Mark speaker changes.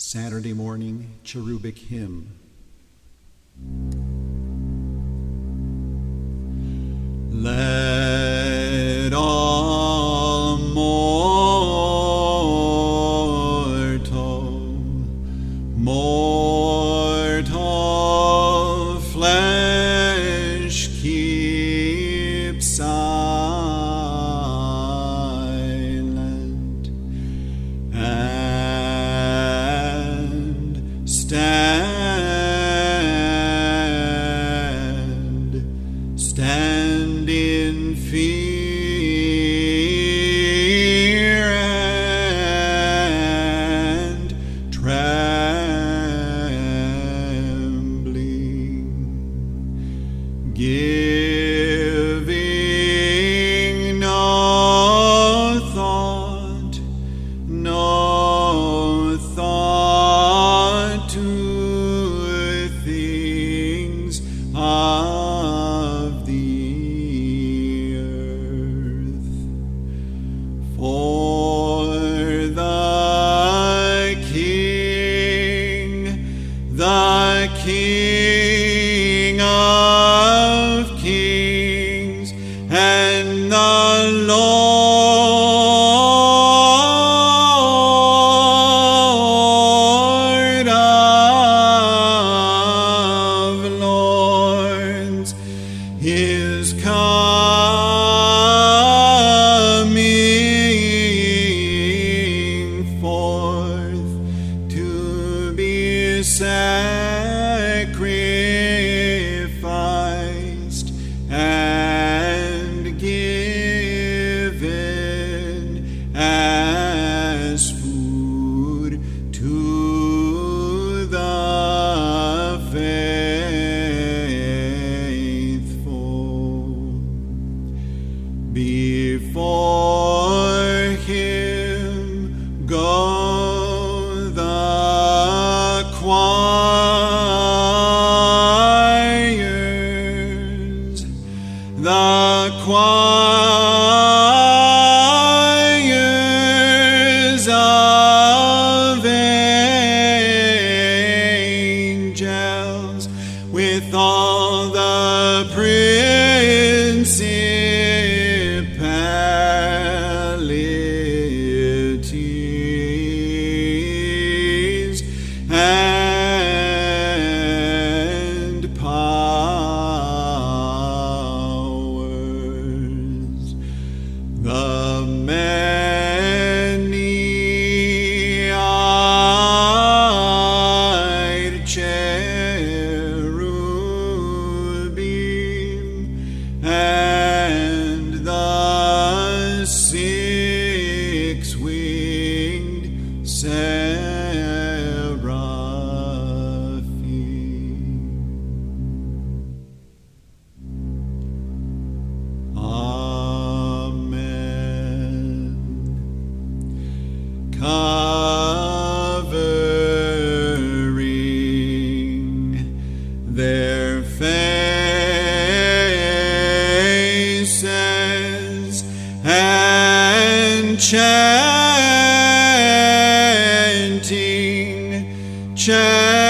Speaker 1: Saturday morning cherubic hymn. Let all mortal flesh keep silent and stand in fear and trembling, giving no thought to things of the earth. For the King of kings and the Lord of lords is coming forth to be sacrificed and given as food to the faithful. Before him go the choirs of angels with all the principalities and powers, the many-eyed cherubim and the six-winged seraphim. Amen. Covering their faces and chanting